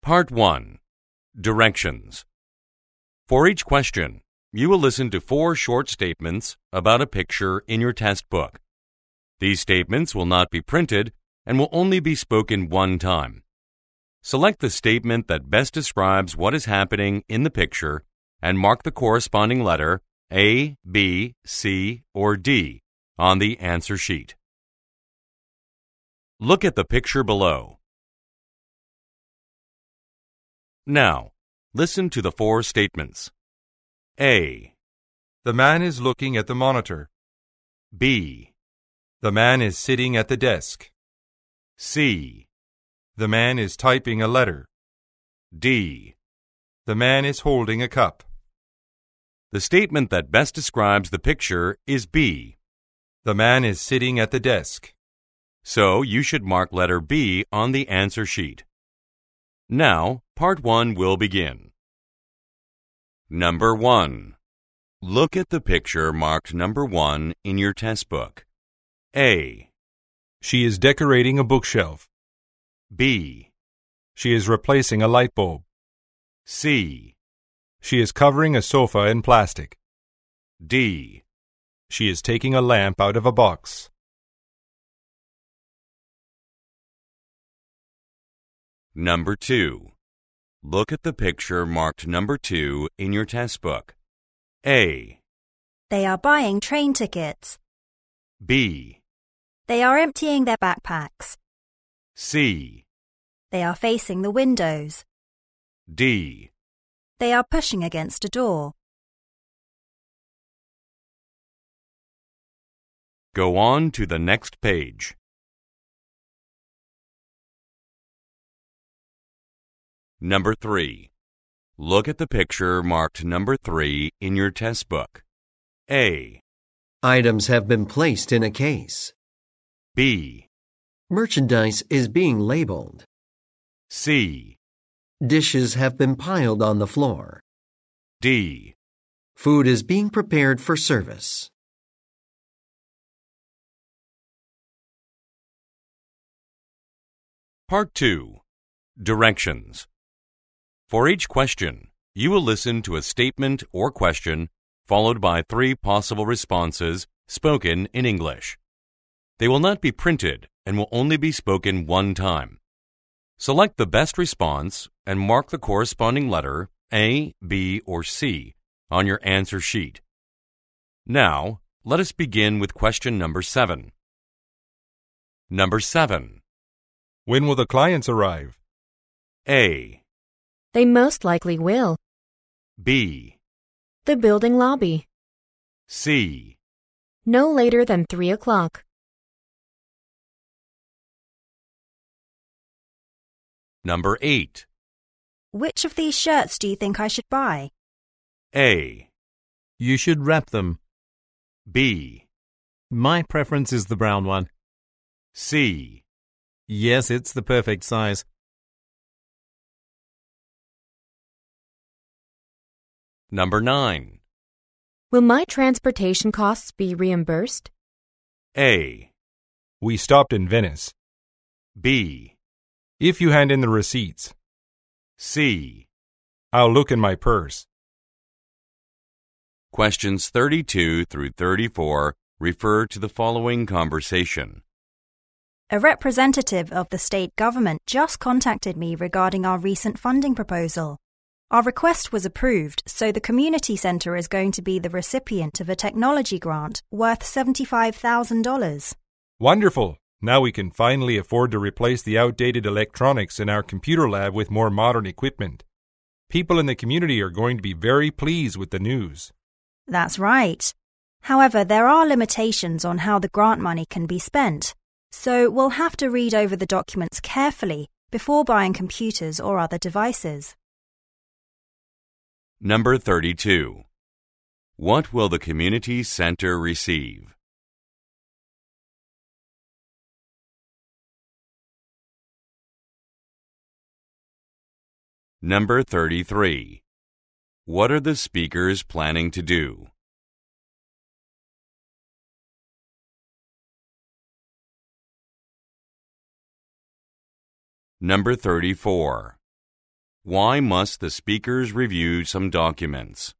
Part 1. Directions. For each question, you will listen to 4 short statements about a picture in your test book. These statements will not be printed and will only be spoken one time. Select the statement that best describes what is happening in the picture and mark the corresponding letter A, B, C, or D on the answer sheet. Look at the picture below. Now, listen to the 4 statements. A. The man is looking at the monitor. B. The man is sitting at the desk. C. The man is typing a letter. D. The man is holding a cup. The statement that best describes the picture is B. The man is sitting at the desk. So you should mark letter B on the answer sheet. Now, part 1 will begin. Number 1. Look at the picture marked number 1 in your test book. A. She is decorating a bookshelf. B. She is replacing a light bulb. C. She is covering a sofa in plastic. D. She is taking a lamp out of a box. Number 2. Look at the picture marked number 2 in your test book. A. They are buying train tickets. B. They are emptying their backpacks. C. They are facing the windows. D. They are pushing against a door. Go on to the next page. Number 3. Look at the picture marked number 3 in your test book. A. Items have been placed in a case. B. Merchandise is being labeled. C. Dishes have been piled on the floor. D. Food is being prepared for service. Part 2. Directions. For each question, you will listen to a statement or question followed by 3 possible responses spoken in English. They will not be printed and will only be spoken one time. Select the best response and mark the corresponding letter A, B, or C on your answer sheet. Now, let us begin with question number 7. Number 7. When will the clients arrive? A. They most likely will. B. The building lobby. C. No later than 3 o'clock. Number 8. Which of these shirts do you think I should buy? A. You should wrap them. B. My preference is the brown one. C. Yes, it's the perfect size. Number 9. Will my transportation costs be reimbursed? A. We stopped in Venice. B. If you hand in the receipts. C. I'll look in my purse. Questions 32 through 34 refer to the following conversation. A representative of the state government just contacted me regarding our recent funding proposal. Our request was approved, so the community center is going to be the recipient of a technology grant worth $75,000. Wonderful! Now we can finally afford to replace the outdated electronics in our computer lab with more modern equipment. People in the community are going to be very pleased with the news. That's right. However, there are limitations on how the grant money can be spent, so we'll have to read over the documents carefully before buying computers or other devices. Number 32. What will the community center receive? Number 33. What are the speakers planning to do? Number 34. Why must the speakers review some documents?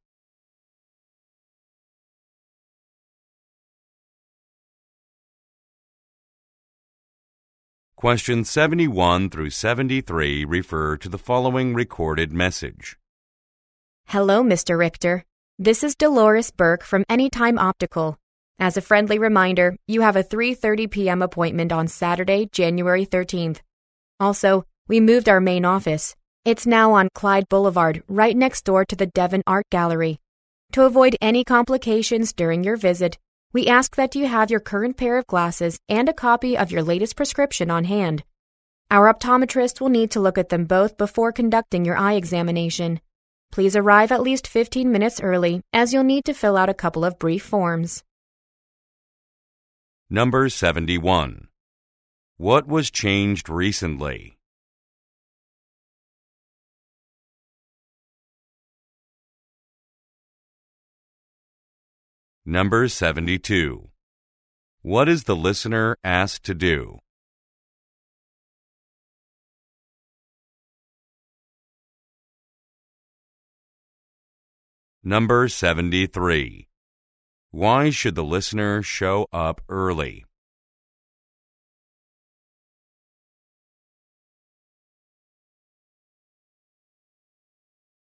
Questions 71 through 73 refer to the following recorded message. Hello, Mr. Richter. This is Dolores Burke from Anytime Optical. As a friendly reminder, you have a 3:30 p.m. appointment on Saturday, January 13th. Also, we moved our main office. It's now on Clyde Boulevard, right next door to the Devon Art Gallery. To avoid any complications during your visit, we ask that you have your current pair of glasses and a copy of your latest prescription on hand. Our optometrist will need to look at them both before conducting your eye examination. Please arrive at least 15 minutes early, as you'll need to fill out a couple of brief forms. Number 71. What was changed recently? Number 72. What is the listener asked to do? Number 73. Why should the listener show up early?